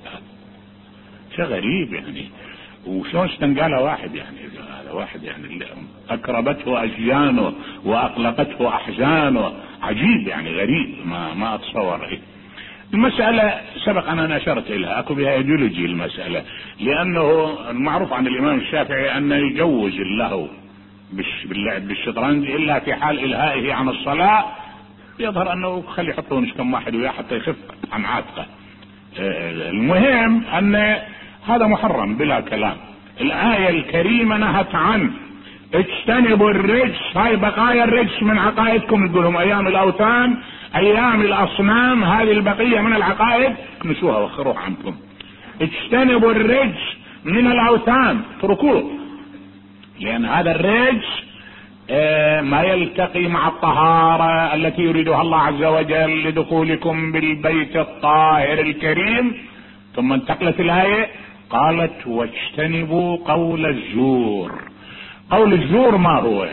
شيء غريب يعني. وشلون استنقاله واحد، يعني هذا واحد يعني أكربته أجيانه وأقلقته أحزانه. عجيب يعني، غريب، ما أتصور. المسألة سبق أنا نشرت إليها، أكو بها ايديولوجي المسألة، لأنه المعروف عن الإمام الشافعي أنه يجوز اللهو باللعب بالشطرنج إلا في حال إلهائه عن الصلاة. يظهر أنه خلي يحطون كم واحد وياه حتى يخف عن عاتقه. المهم أن هذا محرم بلا كلام. الآية الكريمة نهت عنه، اجتنبوا الرجس. هاي بقايا الرجس من عقائدكم، تقولهم أيام الأوثان أيام الأصنام، هذه البقية من العقائد نسوها وخروها عنكم. اجتنبوا الرجس من الأوثان، اتركوه، لأن هذا الرجس ما يلتقي مع الطهارة التي يريدها الله عز وجل لدخولكم بالبيت الطاهر الكريم. ثم انتقلت الآية قالت واجتنبوا قول الزور. قول الزور ما هو؟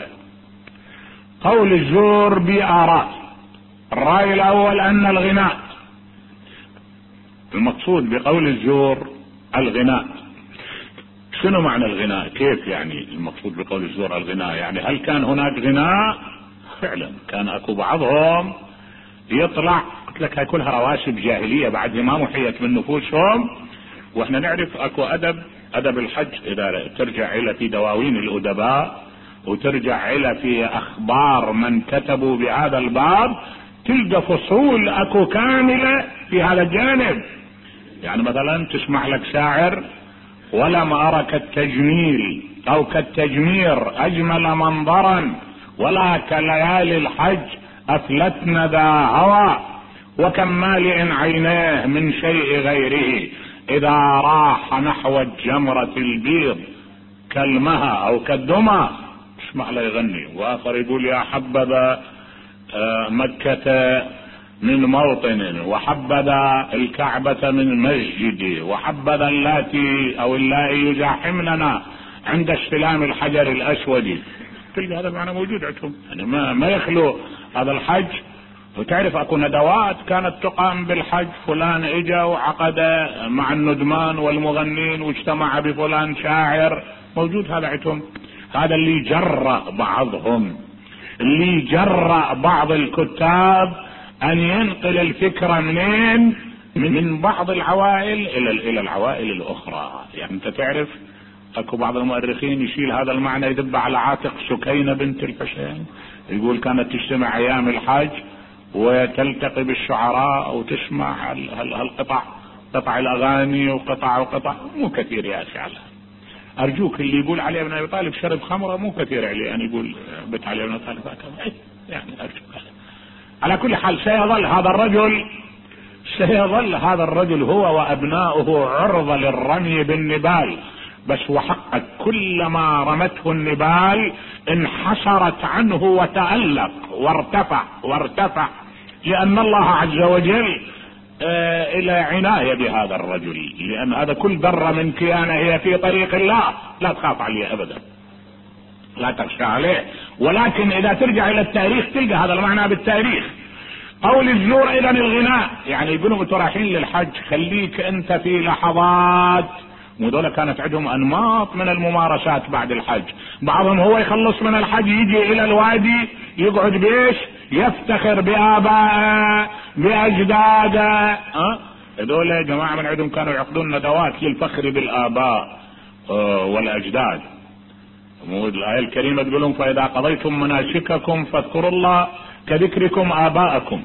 قول الزور بآراء. الرأي الأول أن الغناء، المقصود بقول الزور الغناء. شنو معنى الغناء؟ كيف يعني المقصود بقول الزور الغناء؟ يعني هل كان هناك غناء؟ فعلا كان اكو بعضهم يطلع، قلت لك هاي كلها رواسب جاهلية بعد ما محيت من نفوسهم. واحنا نعرف اكو ادب الحج، اذا ترجع الى في دواوين الادباء وترجع الى في اخبار من كتبوا بهذا الباب، تلقى فصول اكو كاملة في هذا الجانب. يعني مثلا تسمع لك شاعر: ولم أرى كالتجميل أو كالتجمير أجمل منظرا، ولا كليالي الحج أفلتنا ذا هوى، وكم مالئ عيناه من شيء غيره إذا راح نحو الجمرة البيض. كالمها او كالدمى، اسمع له يغني. واخر يقول يا حبذا مكة من موطن، وحبذا الكعبة من مسجد، وحبذا اللاتي او اللائي يزاحمننا عند استلام الحجر الاسود. كل هذا المعنى موجود عندهم، يعني ما يخلو هذا الحج. وتعرف اكو ندوات كانت تقام بالحج، فلان اجا وعقد مع الندمان والمغنين واجتمع بفلان شاعر، موجود هذا عندهم. هذا اللي جرأ بعضهم، اللي جرأ بعض الكتاب ان ينقل الفكرة منين؟ من بعض العوائل الى العوائل الاخرى. يعني انت تعرف اكو بعض المؤرخين يشيل هذا المعنى يدب على عاتق سكينة بنت الحسين، يقول كانت تجتمع ايام الحج وتلتقي بالشعراء وتسمع هالقطع، قطع الاغاني وقطع. مو كثير يا اخي، ارجوك اللي يقول علي ابن ابي طالب شرب خمره مو كثير علي ان يقول بيت علي ابن ابي طالب هكذا، يعني ارجوك. على كل حال سيظل هذا الرجل هو وابناؤه عرضة للرمي بالنبال، بس وحقق كلما رمته النبال انحسرت عنه وتألق وارتفع لأن الله عز وجل إلى عناية بهذا الرجل، لأن هذا كل ذرة من كيانه هي في طريق الله. لا تخاف عليه أبدا، لا تخشى عليه. ولكن إذا ترجع إلى التاريخ تلقى هذا المعنى بالتاريخ. قول الزور إذا الغناء، يعني يقولوا انتوا رايحين للحج خليك انت في لحظات، ودول كانت عندهم انماط من الممارسات بعد الحج. بعضهم هو يخلص من الحج يجي الى الوادي يقعد بيش يفتخر بآبائه بأجداده. هذول يا جماعة من عندهم كانوا يعقدون ندوات للفخر بالآباء والأجداد. الآية الكريمة تقول لهم فإذا قضيتم مناسككم فاذكروا الله كذكركم آباءكم.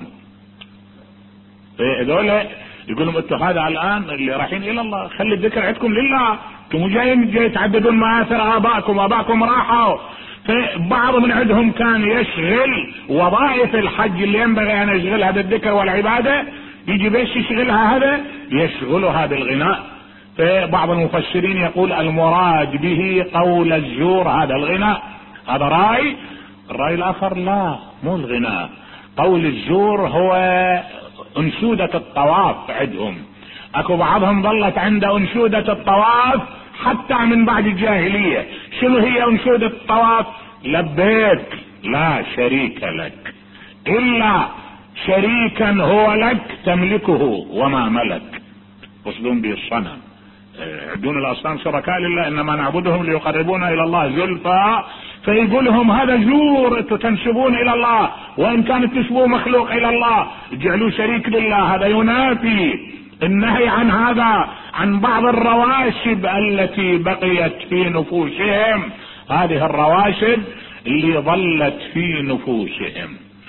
هذول يقول لهم انتوا هذا الان اللي رايحين الى الله خلي الذكر عندكم لله، انتم جاي تعددون مآثر ابائكم راحوا. فبعض من عندهم كان يشغل وظائف الحج اللي ينبغي ان يشغلها بالذكر والعبادة، يجي بيش يشغلها هذا يشغلها بالغناء. فبعض المفسرين يقول المراد به قول الزور هذا الغناء. هذا رأي. الرأي الاخر لا، مو الغناء. قول الزور هو انشودة الطواف عندهم. اكو بعضهم ظلت عند انشودة الطواف حتى من بعد الجاهلية. شنو هي انشودة الطواف؟ لبيك لا شريك لك الا شريكا هو لك تملكه وما ملك. قصدهم به الصنم، دون الاصنام شركاء لله انما نعبدهم ليقربونا الى الله زلفى. فيقول لهم هذا زور، انتم تنسبون الى الله وان كانت تشبه مخلوق الى الله اجعلوا شريك لله. هذا ينافي النهي عن هذا، عن بعض الرواشد التي بقيت في نفوسهم. هذه الرواشد اللي ظلت في نفوسهم،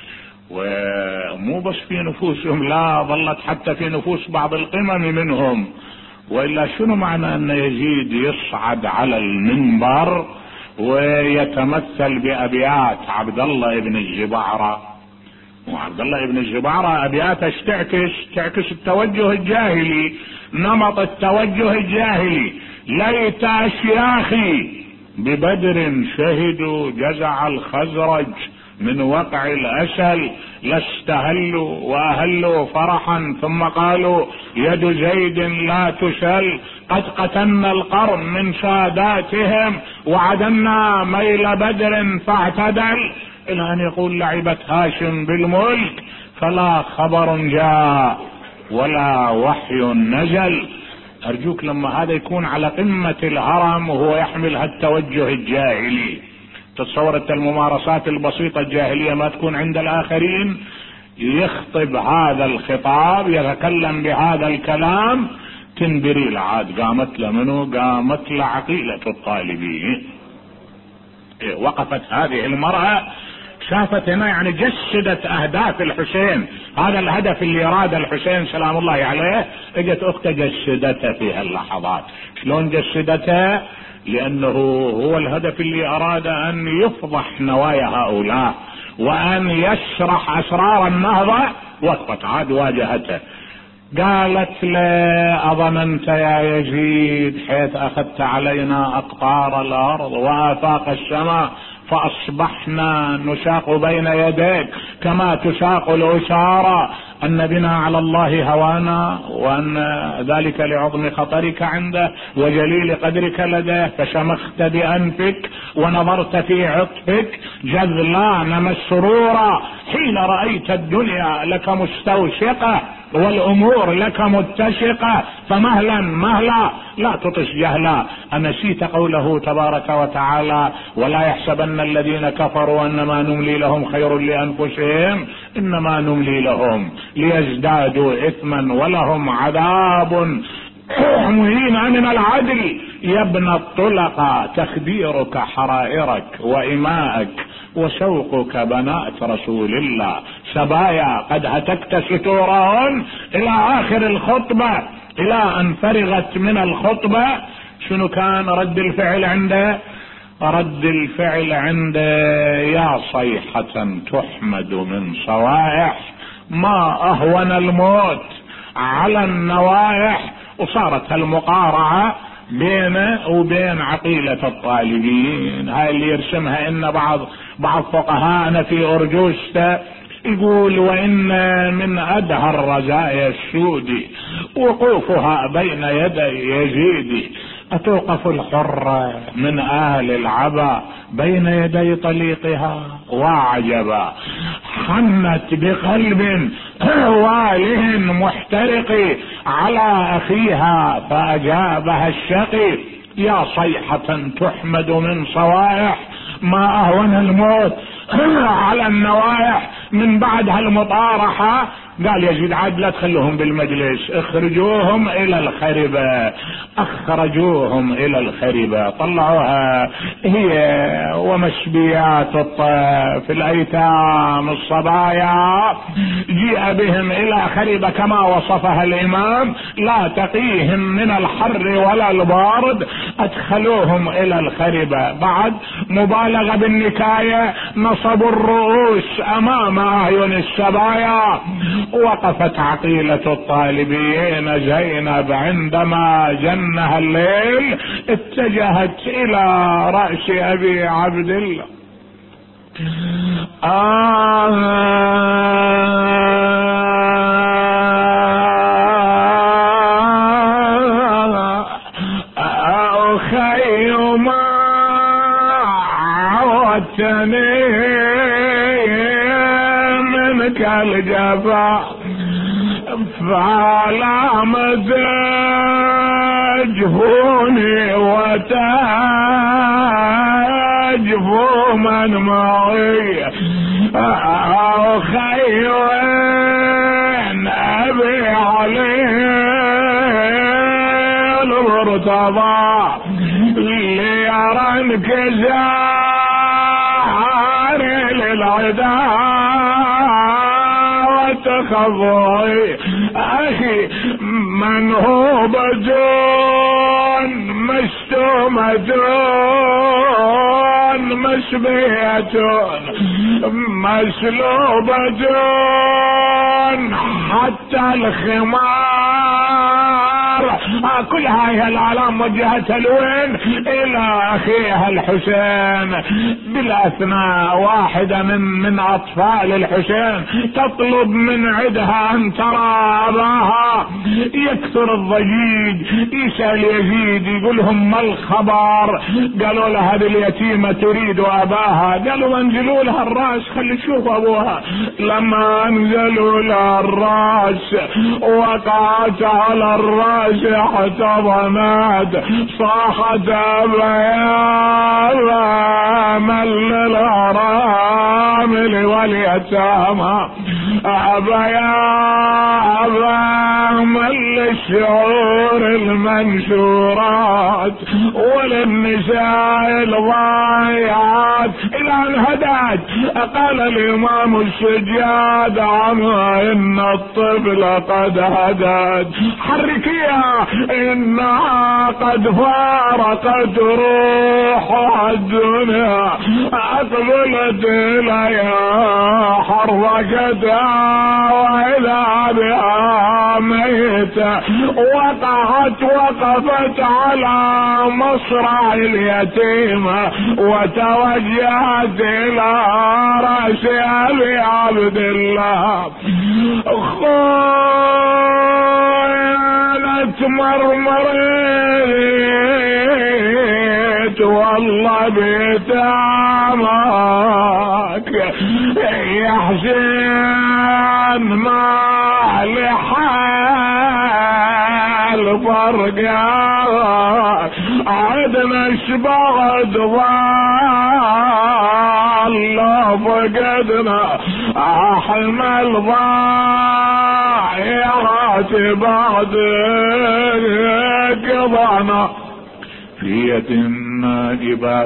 ومو بس في نفوسهم، لا ظلت حتى في نفوس بعض القمم منهم. وإلا شنو معنى ان يزيد يصعد على المنبر ويتمثل بأبيات عبد الله ابن الجبعرة؟ وعبد الله ابن الجبعرة أبياته تعكس التوجه الجاهلي، نمط التوجه الجاهلي. ليت أشياخي ببدر شهدوا جزع الخزرج من وقع الأسل لاستهلوا وأهلوا فرحا ثم قالوا يد زيد لا تسل. قد قتلنا القرن من ساداتهم وعدلنا ميل بدر فاعتدل. إلى أن يقول لعبت هاشم بالملك فلا خبر جاء ولا وحي نزل. أرجوك لما هذا يكون على قمة الهرم وهو يحمل هالتوجه الجاهلي، تصورت الممارسات البسيطة الجاهلية ما تكون عند الآخرين، يخطب هذا الخطاب يتكلم بهذا الكلام، تنبري العاد قامت له منو؟ قامت له عقيلة الطالبين. وقفت هذه المرأة شافت هنا يعني جسدت اهداف الحسين، هذا الهدف اللي اراد الحسين سلام الله عليه. اجت اخته جسدتها في هاللحظات. شلون جسدتها؟ لانه هو الهدف اللي اراد ان يفضح نوايا هؤلاء وان يشرح اسرار النهضة. وقفت عاد واجهته. قالت له أظننت يا يزيد حيث أخذت علينا أقطار الأرض وآفاق السماء فأصبحنا نشاق بين يديك كما تشاق الأسارى أن بنا على الله هوانا، وأن ذلك لعظم خطرك عنده وجليل قدرك لديه، فشمخت بأنفك ونظرت في عطفك جذلان مسرورا حين رأيت الدنيا لك مستوشقة والأمور لك متشقة، فمهلا مهلا لا تطش جهلا. أنسيت قوله تبارك وتعالى ولا يحسبن الذين كفروا أنما نملي لهم خير لأنفسهم إنما نملي لهم ليزدادوا إثما ولهم عذاب مهين من العدل. يا ابن الطلقة تخديرك حرائرك وإمائك وشوقك بنات رسول الله سبايا قد هتكت ستورهن إلى آخر الخطبة، إلى أن فرغت من الخطبة. شنو كان رد الفعل عنده؟ رد الفعل عنده يا صيحة تحمد من صوائح ما أهون الموت على النوايح. وصارت المقارعة بينه وبين عقيلة الطالبين. هاي اللي يرسمها إن بعض فقهاءنا في أرجوسته يقول وإن من أدهى الرزايا السود وقوفها بين يدي يزيد، أتوقف الحرة من آل العبا بين يدي طليقها وعجبا، حنت بقلب واله محترق على أخيها فأجابها الشقي يا صيحة تحمد من صوائح ما أهون الموت على النوايح. من بعد هالمطارحة قال يزيد عاد لا تخلوهم بالمجلس، اخرجوهم الى الخربة. اخرجوهم الى الخربة طلعوها هي ومشبيات الطيف الايتام الصبايا، جيء بهم الى خربة كما وصفها الامام لا تقيهم من الحر ولا البارد. ادخلوهم الى الخربة بعد مبالغة بالنكاية، نصبوا الرؤوس امام اعين السبايا. وقفت عقيلة الطالبين زينب عندما جنها الليل اتجهت الى رأس ابي عبد الله اخي ما عودتني منك الجفا فعلى مزاجهوني وتجفو من معي اخي وين ابي علي المرتضى اللي يرى انكسار للعدا تخضعي اخي من هو بجون مشتومتون مشبيتون مسلوبتون حتى الخمار كل هاي العلام موجهتها لوين؟ الى اخيها الحسين. بالاثناء واحدة من اطفال الحسين تطلب من عدها ان ترى اباها. يكثر الضجيج، يسأل يزيد يقولهم ما الخبر؟ قالوا له هذه اليتيمة تريد اباها. قالوا انزلوا لها الراس خلي تشوف ابوها. لما انزلوا لها الراس وقعت على الراس احتضنت صاحت ابا من للارامل واليتامى ابا من للشعور المنشورات وللنساء الضايعات الى ان هدت. قال الامام السجاد عما ان الطفل قد هدت حركيها انها قد فارقت روحها الدنيا أقبلت إلي حركتها وإذا بها ميتة، وقفت على مصرع اليتيمة وتوجهت إلى رأس أبي عبد الله. خانت مرمريت والله بتعمك يا حسين، ما لحال فرقا عدنا شبعد ضال فقدنا احمل ضايعات بعد قضانا في الناجبات.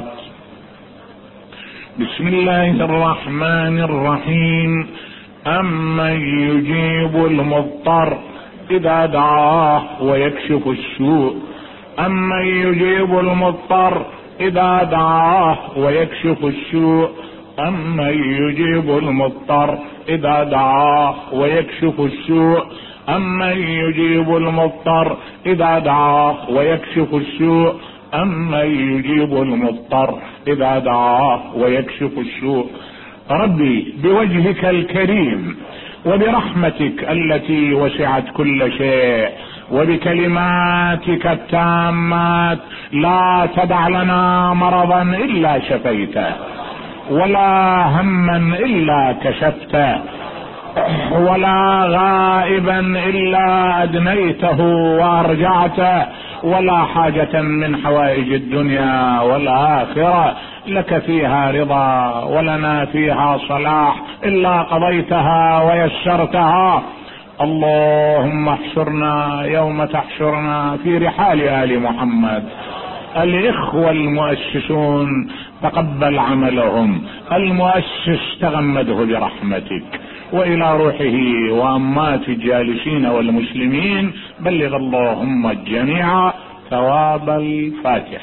بسم الله الرحمن الرحيم. أمن يجيب المضطر إذا دعاه ويكشف السوء، أمن يجيب المضطر إذا دعاه ويكشف السوء، أمن يجيب المضطر إذا دعاه ويكشف السوء، أمن يجيب المضطر إذا دعاه ويكشف السوء، أمن يجيب المضطر إذا دعاه ويكشف السوء. ربي بوجهك الكريم وبرحمتك التي وسعت كل شيء وبكلماتك التامات لا تدع لنا مرضا إلا شفيته، ولا هما إلا كشفته، ولا غائبا إلا أدنيته وأرجعته، ولا حاجة من حوائج الدنيا والآخرة لك فيها رضا ولنا فيها صلاح إلا قضيتها ويسرتها. اللهم احشرنا يوم تحشرنا في رحال آل محمد. الإخوة المؤسسون تقبل عملهم، المؤسس تغمده برحمتك، وإلى روحه وأمات الجالسين والمسلمين بلغ اللهم الجميع ثواب الفاتحة.